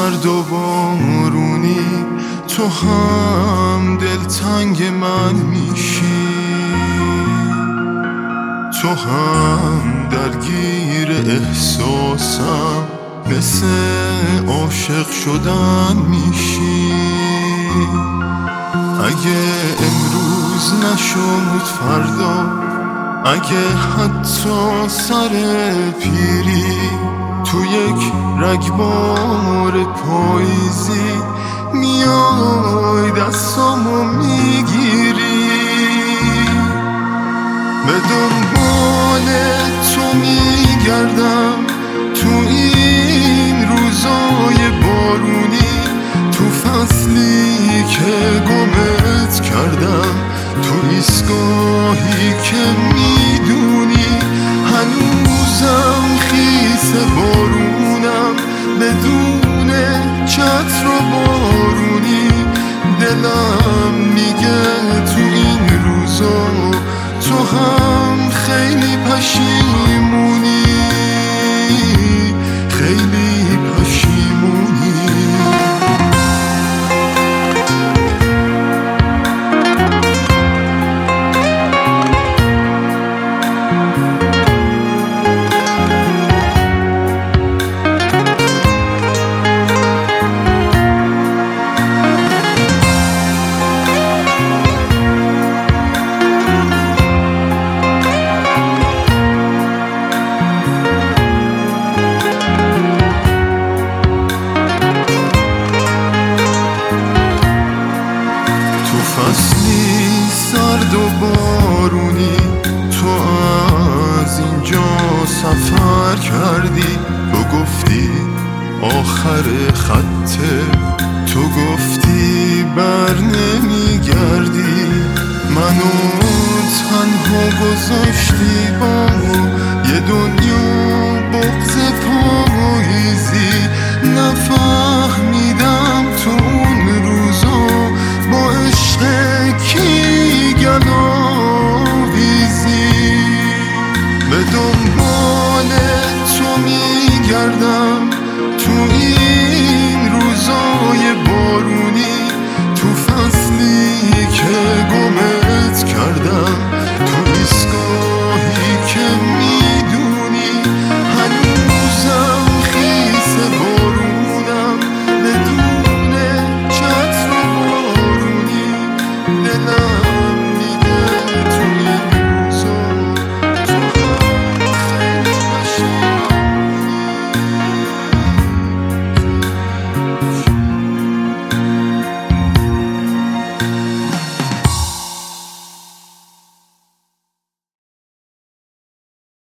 سرد و بارونی تو هم دلتنگ من میشی، تو هم درگیر احساسم، مثل عاشق شدن میشی. اگه امروز نشد فردا، اگه حتی سر پیری تو یک رگبار پاییزی میای دستامو میگیری، به دنبال تو میگردم تو این روزای بارونی، تو فصلی که گمت کردم، تو ایستگاهی که میدونی هنوزم خیس بارونم، بدون چتر و بارونی دلم میگه تو این روزا تو هم خیلی پشیمونی، خیلی پشیمونی. فصلی سرد و بارونی تو از اینجا سفر کردی، تو گفتی آخر خطه، تو گفتی بر نمیگردی، منو تنها گذاشتی با یه دنیا بغض پاییزی. نفهمیدم تو اون روزا با عشق کی گلاویزی، به دنبال تو میگردم تو این روزای بارونی، تو فصلی که گمه